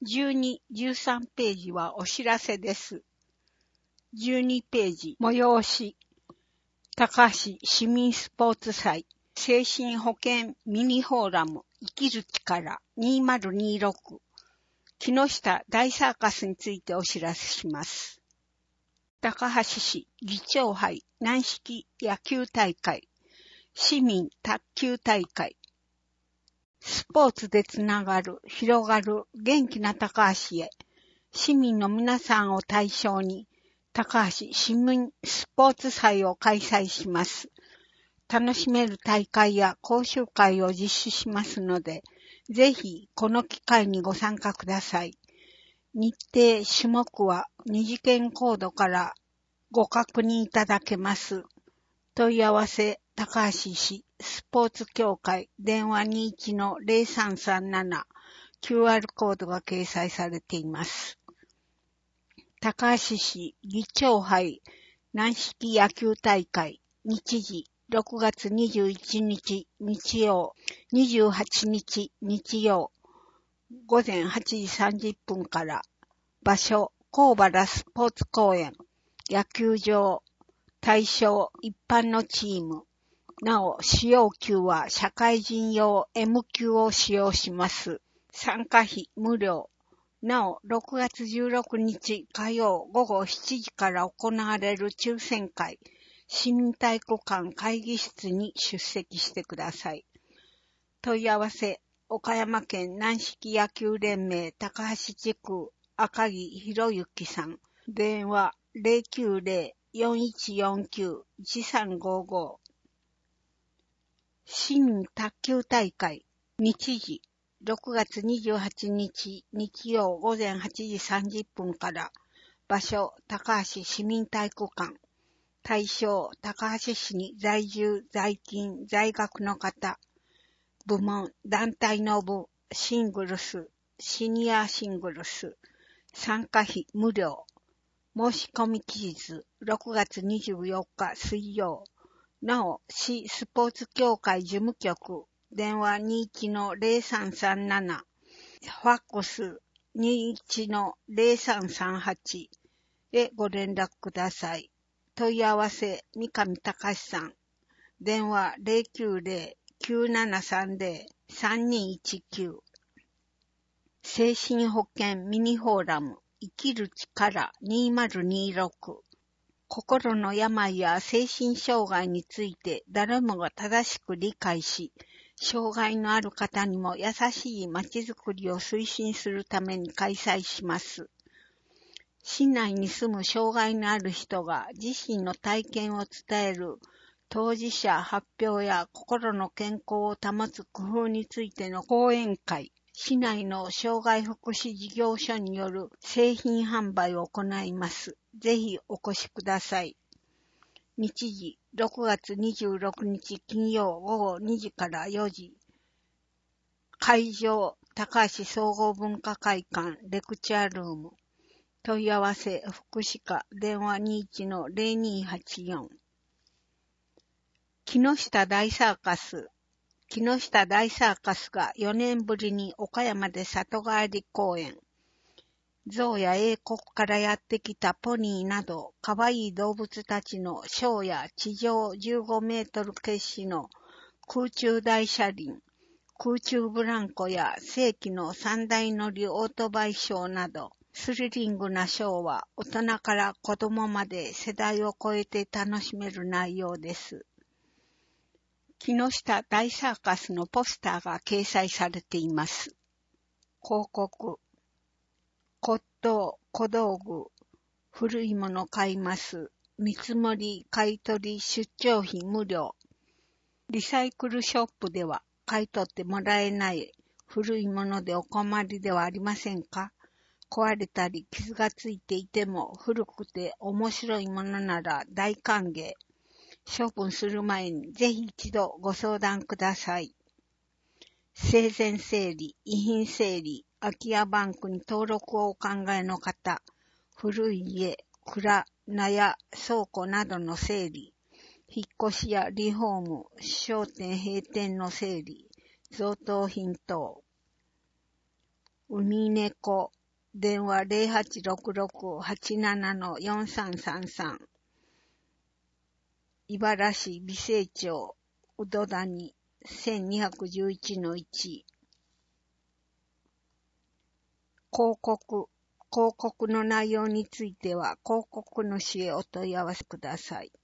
12、13ページはお知らせです。12ページ、催し。高橋市民スポーツ祭、精神保健ミニフォーラム、生きる力2026。木下大サーカスについてお知らせします。高橋市議長杯軟式野球大会、市民卓球大会。スポーツでつながる、広がる元気な高橋へ。市民の皆さんを対象に、高橋市民スポーツ祭を開催します。楽しめる大会や講習会を実施しますので、ぜひこの機会にご参加ください。日程種目は二次元コードからご確認いただけます。問い合わせ、高橋市スポーツ協会電話 21-0337 QR コードが掲載されています。高橋市議長杯軟式野球大会日時6月21日日曜28日日曜午前8時30分から場所高原スポーツ公園野球場対象一般のチームなお使用球は社会人用 M 球を使用します参加費無料なお、6月16日火曜午後7時から行われる抽選会、市民体育館会議室に出席してください。問い合わせ、岡山県軟式野球連盟高橋地区赤木博之さん。電話 090-4149-1355。市民卓球大会、日時。6月28日日曜午前8時30分から場所高橋市民体育館対象高橋市に在住在勤在学の方部門団体の部シングルスシニアシングルス参加費無料申し込み期日6月24日水曜なお市スポーツ協会事務局電話 21-0337 ファックス 21-0338 へご連絡ください。問い合わせ三上隆さん電話 090-9730-3219 精神保健ミニフォーラム生きる力2026心の病や精神障害について誰もが正しく理解し障害のある方にも優しいまちづくりを推進するために開催します。市内に住む障害のある人が自身の体験を伝える当事者発表や心の健康を保つ工夫についての講演会、市内の障害福祉事業所による製品販売を行います。ぜひお越しください。日時6月26日金曜午後2時から4時。会場、高橋総合文化会館レクチャールーム。問い合わせ、福祉課、電話 21-0284。木下大サーカス。木下大サーカスが4年ぶりに岡山で里帰り公演。象や英国からやってきたポニーなど、かわいい動物たちのショーや地上15メートル決死の空中大車輪、空中ブランコや世紀の3台乗りオートバイショーなど、スリリングなショーは大人から子供まで世代を超えて楽しめる内容です。木下大サーカスのポスターが掲載されています。広告。骨董、小道具、古いもの買います。見積もり、買い取り、出張費無料。リサイクルショップでは買い取ってもらえない古いものでお困りではありませんか？壊れたり傷がついていても古くて面白いものなら大歓迎。処分する前にぜひ一度ご相談ください。生前整理、遺品整理、空き家バンクに登録をお考えの方、古い家、蔵、納屋、倉庫などの整理、引っ越しやリフォーム、商店閉店の整理、贈答品等。 海猫、電話 0866-87-4333。茨城美星町、うど谷、1211-1。広告の内容については、広告主へお問い合わせください。